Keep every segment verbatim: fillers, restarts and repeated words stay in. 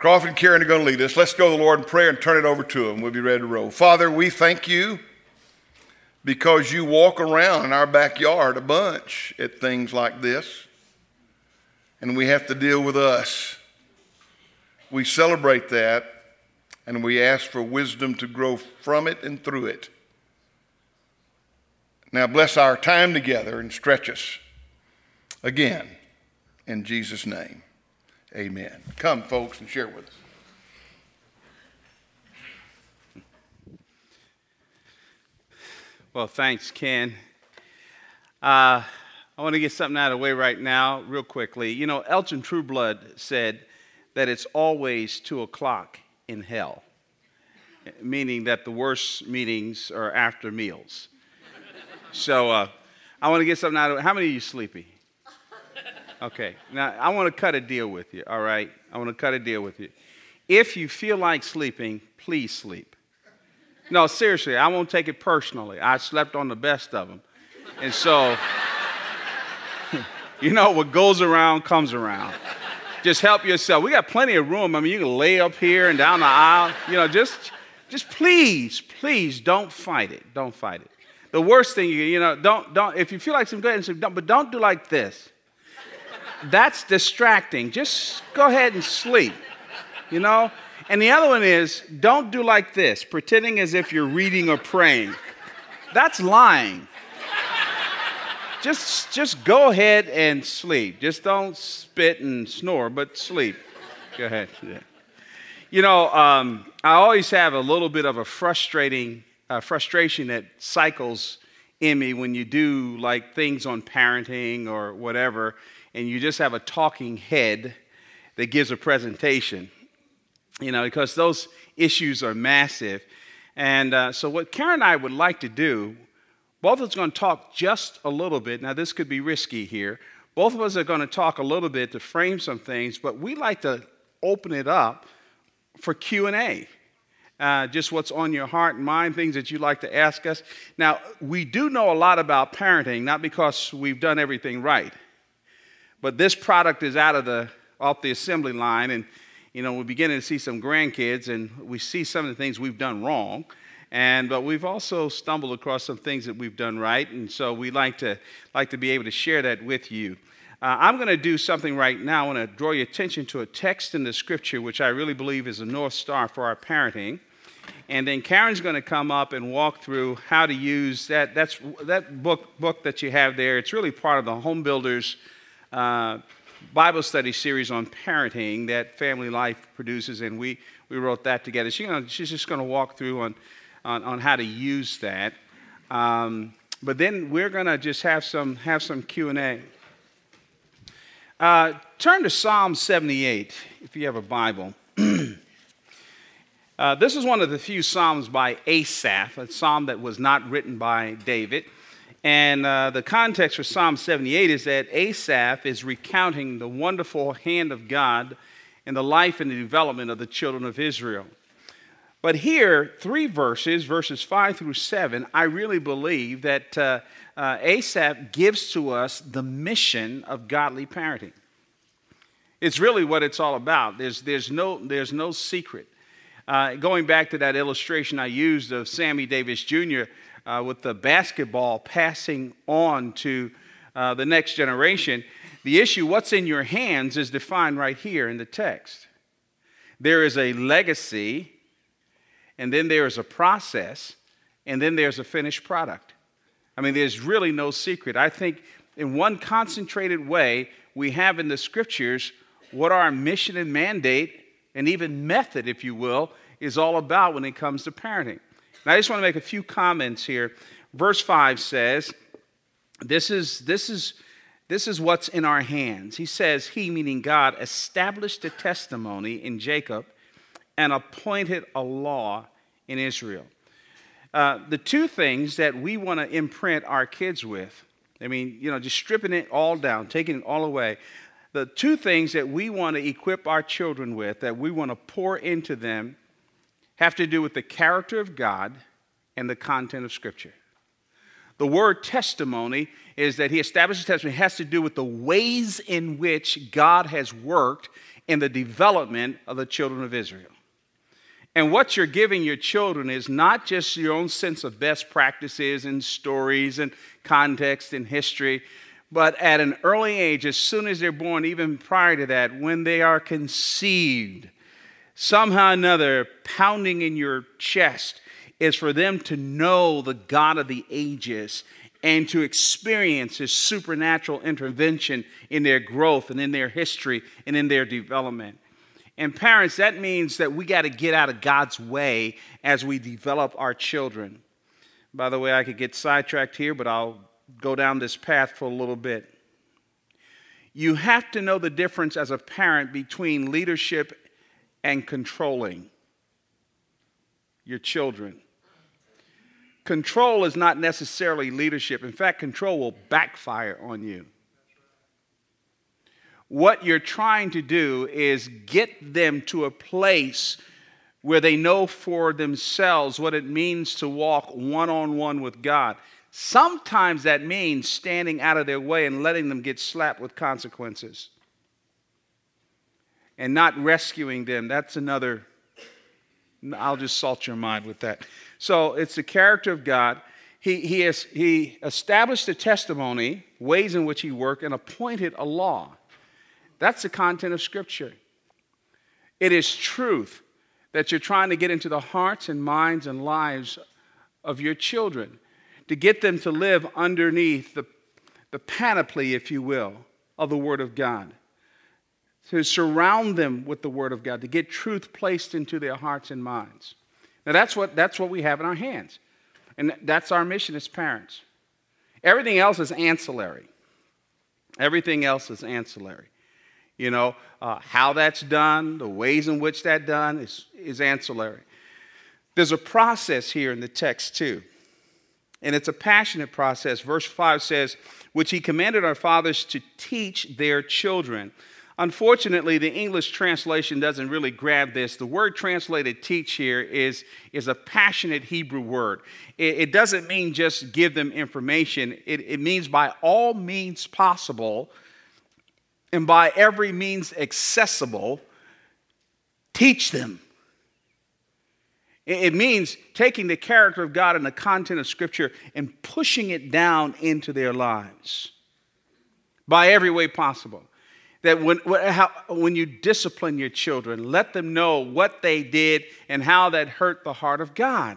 Crawford and Karen are going to lead us. Let's go to the Lord in prayer and turn it over to them. We'll be ready to roll. Father, we thank you because you walk around in our backyard a bunch at things like this, and we have to deal with us. We celebrate that, and we ask for wisdom to grow from it and through it. Now bless our time together and stretch us again in Jesus' name. Amen. Come, folks, and share with us. Well, thanks, Ken. Uh, I want to get something out of the way right now, real quickly. You know, Elton Trueblood said that it's always two o'clock in hell, meaning that the worst meetings are after meals. So uh, I want to get something out of it. How many of you sleepy? Okay, now I want to cut a deal with you, all right? I want to cut a deal with you. If you feel like sleeping, please sleep. No, seriously, I won't take it personally. I slept on the best of them. And so, you know, what goes around comes around. Just help yourself. We got plenty of room. I mean, you can lay up here and down the aisle. You know, just, just please, please don't fight it. Don't fight it. The worst thing, you, you know, don't, don't, if you feel like some good, and some, don't, but don't do like this. That's distracting. Just go ahead and sleep, you know? And the other one is, don't do like this, pretending as if you're reading or praying. That's lying. Just, just go ahead and sleep. Just don't spit and snore, but sleep. Go ahead. Yeah. You know, um, I always have a little bit of a frustrating uh, frustration that cycles in me when you do like things on parenting or whatever, and you just have a talking head that gives a presentation, you know, because those issues are massive. And uh, so what Karen and I would like to do, both of us are going to talk just a little bit. Now, this could be risky here. Both of us are going to talk a little bit to frame some things, but we like to open it up for Q and A. Uh, just what's on your heart and mind, things that you'd like to ask us. Now, we do know a lot about parenting, not because we've done everything right, but this product is out of the off the assembly line, and you know we're beginning to see some grandkids, and we see some of the things we've done wrong, and but we've also stumbled across some things that we've done right, and so we like to like to be able to share that with you. Uh, I'm going to do something right now. I want to draw your attention to a text in the Scripture, which I really believe is a north star for our parenting. And then Karen's going to come up and walk through how to use that. That's that book book that you have there. It's really part of the Home Builders uh, Bible study series on parenting that Family Life produces, and we, we wrote that together. She, you know, she's just going to walk through on, on, on how to use that. Um, but then we're going to just have some have some Q and A. Uh, turn to Psalm seventy-eight if you have a Bible. Uh, this is one of the few psalms by Asaph, a psalm that was not written by David. And uh, the context for Psalm seventy-eight is that Asaph is recounting the wonderful hand of God in the life and the development of the children of Israel. But here, three verses, verses five through seven, I really believe that uh, uh, Asaph gives to us the mission of godly parenting. It's really what it's all about. There's, there's, no, there's no secret. Uh, going back to that illustration I used of Sammy Davis Junior Uh, with the basketball passing on to uh, the next generation, the issue, what's in your hands, is defined right here in the text. There is a legacy, and then there is a process, and then there's a finished product. I mean, there's really no secret. I think in one concentrated way, we have in the Scriptures what our mission and mandate, and even method, if you will, is all about when it comes to parenting. Now, I just want to make a few comments here. Verse five says, this is, this is, this is what's in our hands. He says, he, meaning God, established a testimony in Jacob and appointed a law in Israel. Uh, the two things that we want to imprint our kids with, I mean, you know, just stripping it all down, taking it all away. The two things that we want to equip our children with, that we want to pour into them, have to do with the character of God and the content of Scripture. The word testimony is that he establishes testimony. It has to do with the ways in which God has worked in the development of the children of Israel. And what you're giving your children is not just your own sense of best practices and stories and context and history, but at an early age, as soon as they're born, even prior to that, when they are conceived, somehow or another, pounding in your chest is for them to know the God of the ages and to experience His supernatural intervention in their growth and in their history and in their development. And parents, that means that we got to get out of God's way as we develop our children. By the way, I could get sidetracked here, but I'll go down this path for a little bit. You have to know the difference as a parent between leadership and controlling your children. Control is not necessarily leadership. In fact, control will backfire on you. What you're trying to do is get them to a place where they know for themselves what it means to walk one-on-one with God. Sometimes that means standing out of their way and letting them get slapped with consequences and not rescuing them. That's another, I'll just salt your mind with that. So it's the character of God. He, he, has, he established a testimony, ways in which He worked, and appointed a law. That's the content of Scripture. It is truth that you're trying to get into the hearts and minds and lives of your children, to get them to live underneath the, the panoply, if you will, of the Word of God, to surround them with the Word of God, to get truth placed into their hearts and minds. Now, that's what, that's what we have in our hands, and that's our mission as parents. Everything else is ancillary. Everything else is ancillary. You know, uh, how that's done, the ways in which that's done is, is ancillary. There's a process here in the text too. And it's a passionate process. Verse five says, which He commanded our fathers to teach their children. Unfortunately, the English translation doesn't really grab this. The word translated teach here is, is a passionate Hebrew word. It, it doesn't mean just give them information. It, it means by all means possible and by every means accessible, teach them. It means taking the character of God and the content of Scripture and pushing it down into their lives by every way possible. That when, when you discipline your children, let them know what they did and how that hurt the heart of God.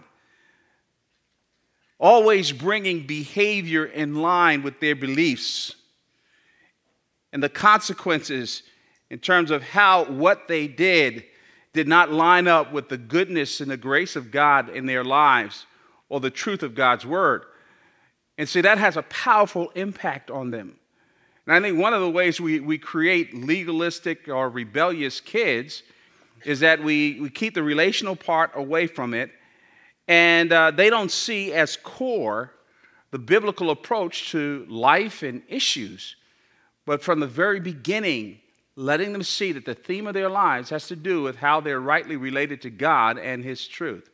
Always bringing behavior in line with their beliefs and the consequences in terms of how what they did did not line up with the goodness and the grace of God in their lives or the truth of God's Word. And see, that has a powerful impact on them. And I think one of the ways we, we create legalistic or rebellious kids is that we, we keep the relational part away from it, and uh, they don't see as core the biblical approach to life and issues. But from the very beginning, letting them see that the theme of their lives has to do with how they're rightly related to God and His truth.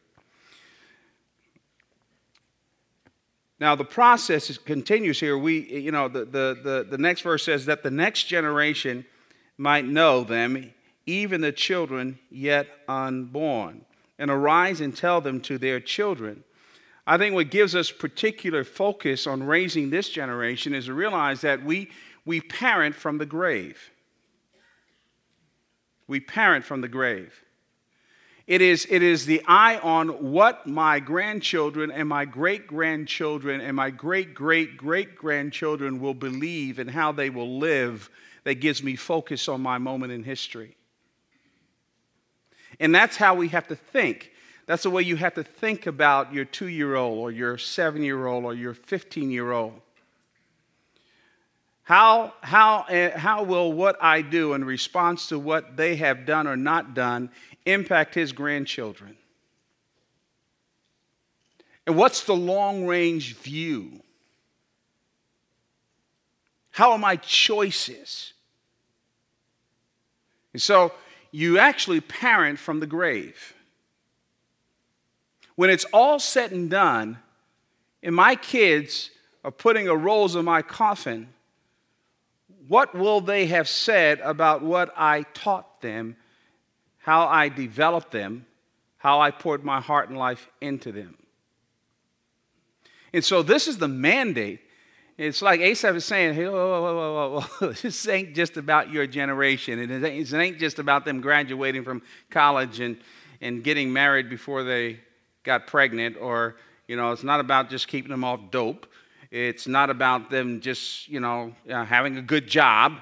Now, the process continues here. We, you know, the, the, the, the next verse says that the next generation might know them, even the children yet unborn, and arise and tell them to their children. I think what gives us particular focus on raising this generation is to realize that we, we parent from the grave. We parent from the grave. It is, it is the eye on what my grandchildren and my great-grandchildren and my great-great-great-grandchildren will believe and how they will live that gives me focus on my moment in history. And that's how we have to think. That's the way you have to think about your two-year-old or your seven-year-old or your fifteen-year-old. How, how, uh, how will what I do in response to what they have done or not done impact his grandchildren? And what's the long-range view? How are my choices? And so you actually parent from the grave. When it's all said and done, and my kids are putting a rose in my coffin, what will they have said about what I taught them, how I developed them, how I poured my heart and life into them? And so this is the mandate. It's like Asaph is saying, hey, whoa, whoa, whoa, whoa, whoa. This ain't just about your generation. It ain't, it ain't just about them graduating from college and, and getting married before they got pregnant, or, you know, it's not about just keeping them off dope. It's not about them just, you know, uh, having a good job.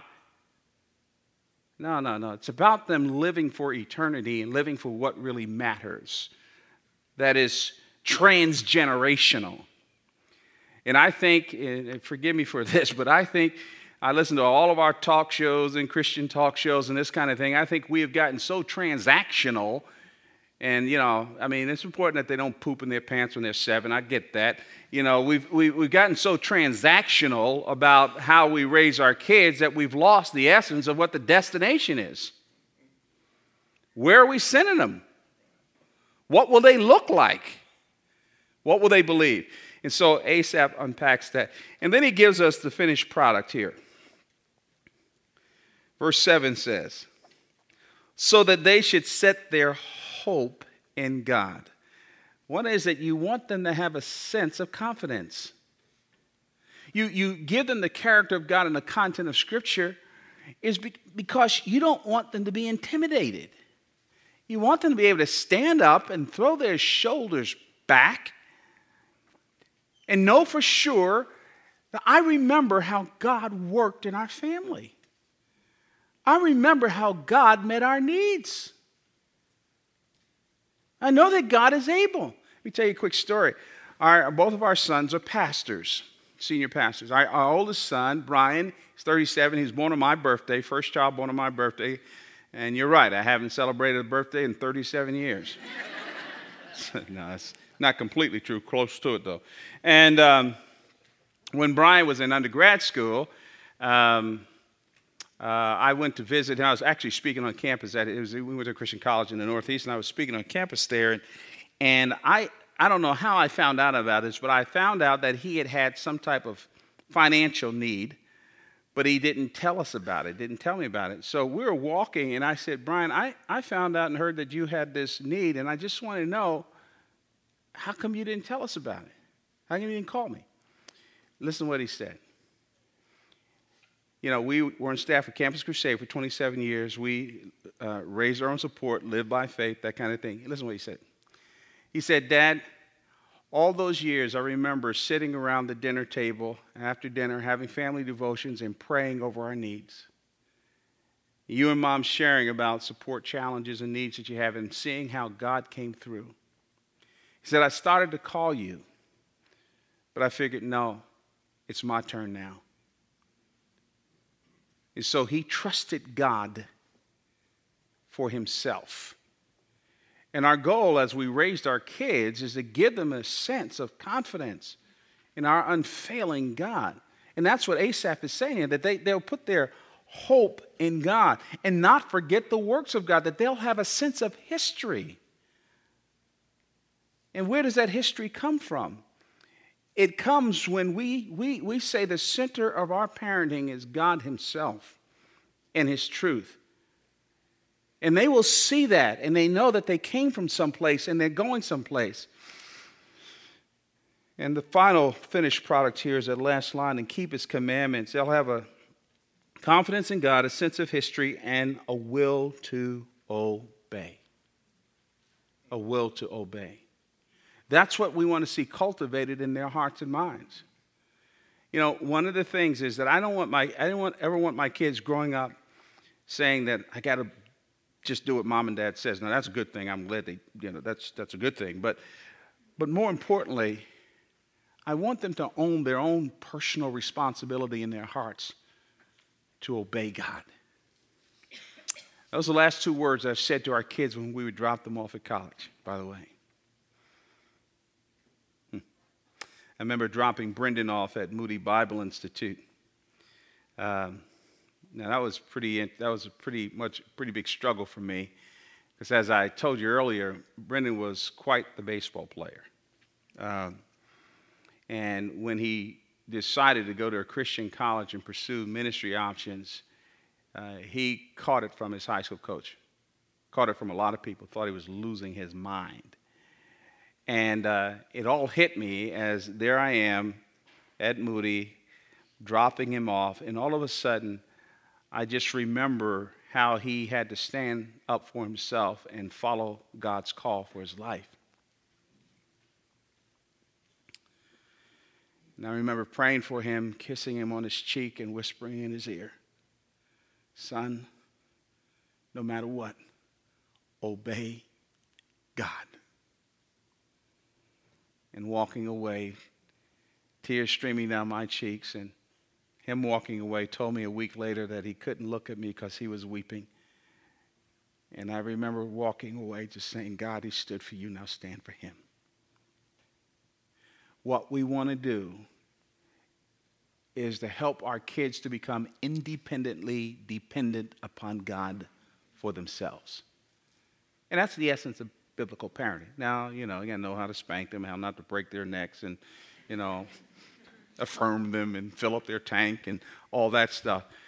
No, no, no. It's about them living for eternity and living for what really matters. That is transgenerational. And I think, and forgive me for this, but I think, I listen to all of our talk shows and Christian talk shows and this kind of thing. I think we have gotten so transactional. And, you know, I mean, it's important that they don't poop in their pants when they're seven. I get that. You know, we've, we, we've gotten so transactional about how we raise our kids that we've lost the essence of what the destination is. Where are we sending them? What will they look like? What will they believe? And so Asaph unpacks that. And then he gives us the finished product here. Verse seven says, so that they should set their hope in God. One is that you want them to have a sense of confidence. You, you give them the character of God and the content of Scripture is be, because you don't want them to be intimidated. You want them to be able to stand up and throw their shoulders back and know for sure that I remember how God worked in our family. I remember how God met our needs. I know that God is able. Let me tell you a quick story. Our, both of our sons are pastors, senior pastors. Our, our oldest son, Brian, is thirty-seven. He was born on my birthday, first child born on my birthday. And you're right, I haven't celebrated a birthday in thirty-seven years. No, it's not completely true, close to it though. And um, when Brian was in undergrad school, um, uh, I went to visit him. I was actually speaking on campus. At, it was, we went to a Christian college in the Northeast, and I was speaking on campus there. And, and I, I don't know how I found out about this, but I found out that he had had some type of financial need, but he didn't tell us about it, didn't tell me about it. So we were walking, and I said, Brian, I, I found out and heard that you had this need, and I just want to know, how come you didn't tell us about it? How come you didn't call me? Listen to what he said. You know, we were on staff at Campus Crusade for twenty-seven years. We uh, raised our own support, lived by faith, that kind of thing. Listen to what he said. He said, Dad, all those years I remember sitting around the dinner table after dinner, having family devotions and praying over our needs. You and Mom sharing about support challenges and needs that you have and seeing how God came through. He said, I started to call you, but I figured, no, it's my turn now. And so he trusted God for himself. And our goal as we raised our kids is to give them a sense of confidence in our unfailing God. And that's what Asaph is saying, that they, they'll put their hope in God and not forget the works of God, that they'll have a sense of history. And where does that history come from? It comes when we, we, we say the center of our parenting is God himself and his truth. And they will see that, and they know that they came from someplace and they're going someplace. And the final finished product here is that last line, and keep his commandments. They'll have a confidence in God, a sense of history, and a will to obey. A will to obey. That's what we want to see cultivated in their hearts and minds. You know, one of the things is that I don't want my, I don't want, ever want my kids growing up saying that I got to just do what mom and dad says. Now that's a good thing. I'm glad they, you know, that's that's a good thing. But, but more importantly, I want them to own their own personal responsibility in their hearts to obey God. Those are the last two words I've said to our kids when we would drop them off at college, by the way. I remember dropping Brendan off at Moody Bible Institute. Um, now that was pretty. That was a pretty much pretty big struggle for me, because as I told you earlier, Brendan was quite the baseball player. Um, and when he decided to go to a Christian college and pursue ministry options, uh, he caught it from his high school coach. Caught it from a lot of people, thought he was losing his mind. And uh, it all hit me as there I am at Moody, dropping him off, and all of a sudden, I just remember how he had to stand up for himself and follow God's call for his life. And I remember praying for him, kissing him on his cheek and whispering in his ear, "Son, no matter what, obey God." And walking away, tears streaming down my cheeks, and him walking away told me a week later that he couldn't look at me because he was weeping. And I remember walking away just saying, "God, he stood for you, now stand for him." What we want to do is to help our kids to become independently dependent upon God for themselves. And that's the essence of biblical parenting. Now, you know, you gotta know how to spank them, how not to break their necks, and, you know, affirm them and fill up their tank and all that stuff.